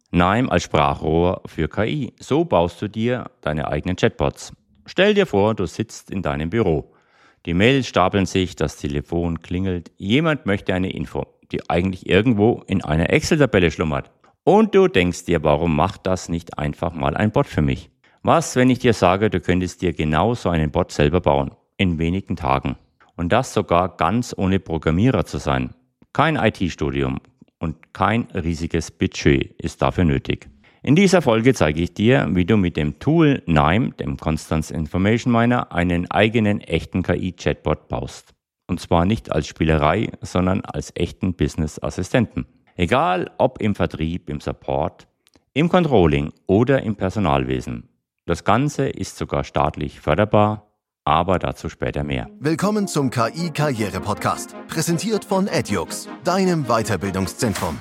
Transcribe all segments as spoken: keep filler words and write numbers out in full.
Nime als Sprachrohr für K I. So baust du dir deine eigenen Chatbots. Stell dir vor, du sitzt in deinem Büro. Die Mails stapeln sich, das Telefon klingelt. Jemand möchte eine Info, die eigentlich irgendwo in einer Excel-Tabelle schlummert. Und du denkst dir, warum macht das nicht einfach mal ein Bot für mich? Was, wenn ich dir sage, du könntest dir genau so einen Bot selber bauen, in wenigen Tagen. Und das sogar ganz ohne Programmierer zu sein. Kein I T-Studium und kein riesiges Budget ist dafür nötig. In dieser Folge zeige ich dir, wie du mit dem Tool Nime, dem Constance Information Miner, einen eigenen echten K I-Chatbot baust. Und zwar nicht als Spielerei, sondern als echten Business-Assistenten. Egal ob im Vertrieb, im Support, im Controlling oder im Personalwesen. Das Ganze ist sogar staatlich förderbar, aber dazu später mehr. Willkommen zum K I-Karriere-Podcast, präsentiert von Edux, deinem Weiterbildungszentrum.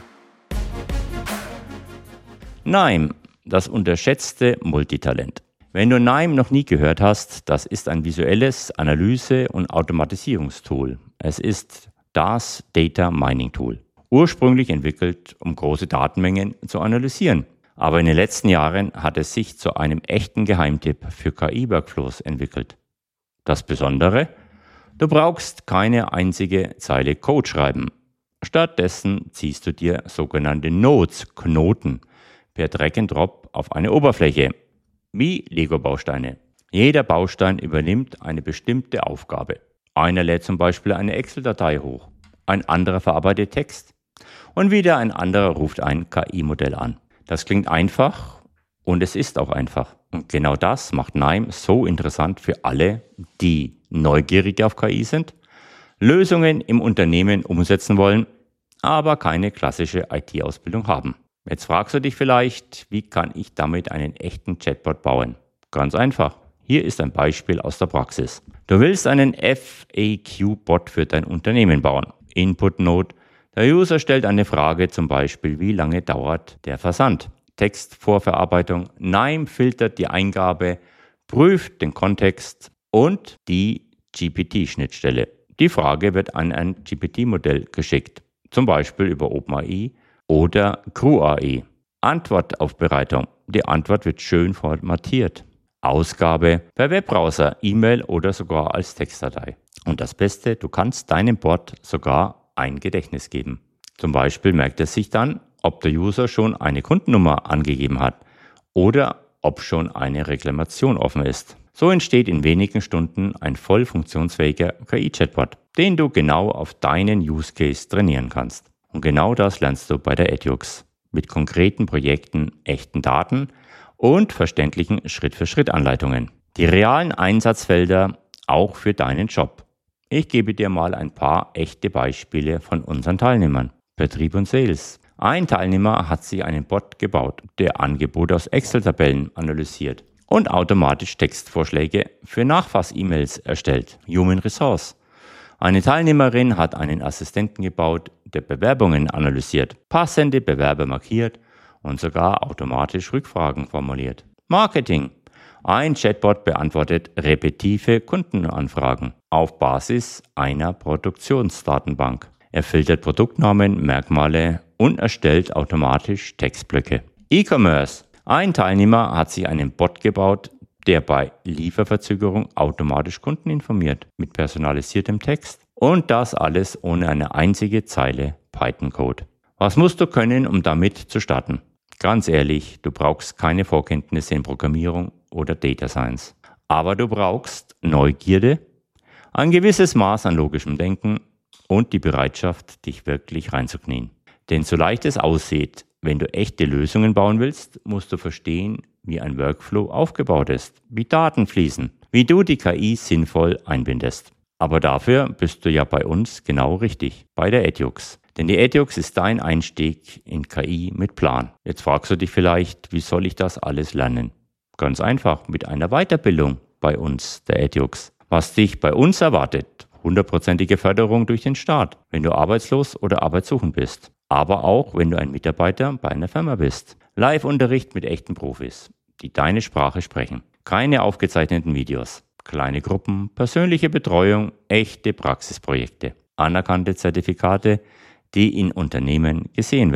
Nime, das unterschätzte Multitalent. Wenn du Nime noch nie gehört hast, das ist ein visuelles Analyse- und Automatisierungstool. Es ist das Data Mining Tool. Ursprünglich entwickelt, um große Datenmengen zu analysieren. Aber in den letzten Jahren hat es sich zu einem echten Geheimtipp für K I-Workflows entwickelt. Das Besondere? Du brauchst keine einzige Zeile Code schreiben. Stattdessen ziehst du dir sogenannte Nodes, Knoten, per Drag and Drop auf eine Oberfläche, wie Lego-Bausteine. Jeder Baustein übernimmt eine bestimmte Aufgabe. Einer lädt zum Beispiel eine Excel-Datei hoch, ein anderer verarbeitet Text und wieder ein anderer ruft ein K I-Modell an. Das klingt einfach und es ist auch einfach. Und genau das macht Nime so interessant für alle, die neugierig auf K I sind, Lösungen im Unternehmen umsetzen wollen, aber keine klassische I T-Ausbildung haben. Jetzt fragst du dich vielleicht, wie kann ich damit einen echten Chatbot bauen? Ganz einfach. Hier ist ein Beispiel aus der Praxis. Du willst einen F A Q-Bot für dein Unternehmen bauen. Input-Node. Der User stellt eine Frage, zum Beispiel, wie lange dauert der Versand? Textvorverarbeitung. Nime filtert die Eingabe, prüft den Kontext und die G P T-Schnittstelle. Die Frage wird an ein G P T-Modell geschickt, zum Beispiel über OpenAI oder Crew A I. Antwortaufbereitung. Die Antwort wird schön formatiert. Ausgabe per Webbrowser, E-Mail oder sogar als Textdatei. Und das Beste, du kannst deinem Bot sogar ein Gedächtnis geben. Zum Beispiel merkt er sich dann, ob der User schon eine Kundennummer angegeben hat oder ob schon eine Reklamation offen ist. So entsteht in wenigen Stunden ein voll funktionsfähiger K I-Chatbot, den du genau auf deinen Use Case trainieren kannst. Und genau das lernst du bei der Edux. Mit konkreten Projekten, echten Daten und verständlichen Schritt-für-Schritt-Anleitungen. Die realen Einsatzfelder auch für deinen Job. Ich gebe dir mal ein paar echte Beispiele von unseren Teilnehmern. Vertrieb und Sales. Ein Teilnehmer hat sich einen Bot gebaut, der Angebote aus Excel-Tabellen analysiert und automatisch Textvorschläge für Nachfass-E-Mails erstellt. Human Resource. Eine Teilnehmerin hat einen Assistenten gebaut, der Bewerbungen analysiert, passende Bewerber markiert und sogar automatisch Rückfragen formuliert. Marketing. Ein Chatbot beantwortet repetitive Kundenanfragen auf Basis einer Produktionsdatenbank. Er filtert Produktnamen, Merkmale und erstellt automatisch Textblöcke. E-Commerce. Ein Teilnehmer hat sich einen Bot gebaut, der bei Lieferverzögerung automatisch Kunden informiert mit personalisiertem Text. Und das alles ohne eine einzige Zeile Python-Code. Was musst du können, um damit zu starten? Ganz ehrlich, du brauchst keine Vorkenntnisse in Programmierung oder Data Science. Aber du brauchst Neugierde, ein gewisses Maß an logischem Denken und die Bereitschaft, dich wirklich reinzuknien. Denn so leicht es aussieht, wenn du echte Lösungen bauen willst, musst du verstehen, wie ein Workflow aufgebaut ist, wie Daten fließen, wie du die K I sinnvoll einbindest. Aber dafür bist du ja bei uns genau richtig, bei der Edux. Denn die Edux ist dein Einstieg in K I mit Plan. Jetzt fragst du dich vielleicht, wie soll ich das alles lernen? Ganz einfach, mit einer Weiterbildung bei uns, der Edux. Was dich bei uns erwartet, hundertprozentige Förderung durch den Staat, wenn du arbeitslos oder arbeitssuchend bist. Aber auch, wenn du ein Mitarbeiter bei einer Firma bist. Live-Unterricht mit echten Profis, die deine Sprache sprechen. Keine aufgezeichneten Videos. Kleine Gruppen, persönliche Betreuung, echte Praxisprojekte. Anerkannte Zertifikate, die in Unternehmen gesehen werden.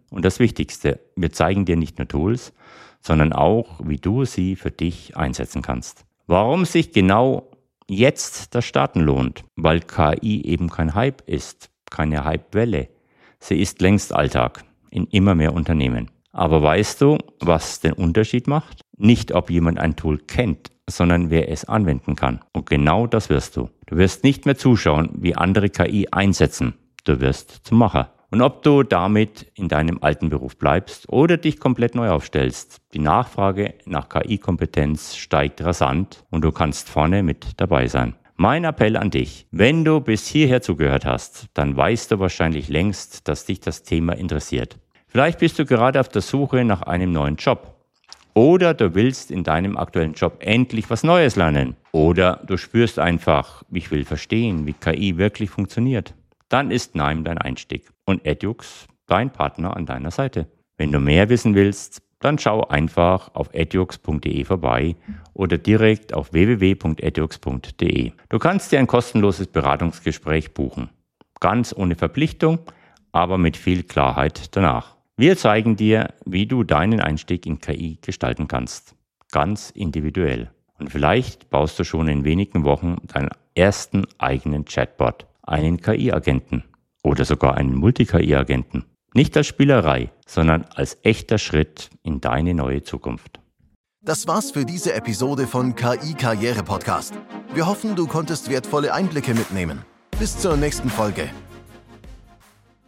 Und das Wichtigste, wir zeigen dir nicht nur Tools, sondern auch, wie du sie für dich einsetzen kannst. Warum sich genau jetzt das Starten lohnt? Weil K I eben kein Hype ist, keine Hypewelle. Sie ist längst Alltag in immer mehr Unternehmen. Aber weißt du, was den Unterschied macht? Nicht, ob jemand ein Tool kennt, sondern wer es anwenden kann. Und genau das wirst du. Du wirst nicht mehr zuschauen, wie andere K I einsetzen. Du wirst zum Macher. Und ob du damit in deinem alten Beruf bleibst oder dich komplett neu aufstellst, die Nachfrage nach K I-Kompetenz steigt rasant und du kannst vorne mit dabei sein. Mein Appell an dich, wenn du bis hierher zugehört hast, dann weißt du wahrscheinlich längst, dass dich das Thema interessiert. Vielleicht bist du gerade auf der Suche nach einem neuen Job. Oder du willst in deinem aktuellen Job endlich was Neues lernen. Oder du spürst einfach, ich will verstehen, wie K I wirklich funktioniert. Dann ist Nime dein Einstieg und Edux dein Partner an deiner Seite. Wenn du mehr wissen willst, dann schau einfach auf edux punkt de vorbei oder direkt auf w w w punkt edux punkt de. Du kannst dir ein kostenloses Beratungsgespräch buchen. Ganz ohne Verpflichtung, aber mit viel Klarheit danach. Wir zeigen dir, wie du deinen Einstieg in K I gestalten kannst. Ganz individuell. Und vielleicht baust du schon in wenigen Wochen deinen ersten eigenen Chatbot, einen K I-Agenten oder sogar einen Multi-K I-Agenten. Nicht als Spielerei, sondern als echter Schritt in deine neue Zukunft. Das war's für diese Episode von K I-Karriere-Podcast. Wir hoffen, du konntest wertvolle Einblicke mitnehmen. Bis zur nächsten Folge.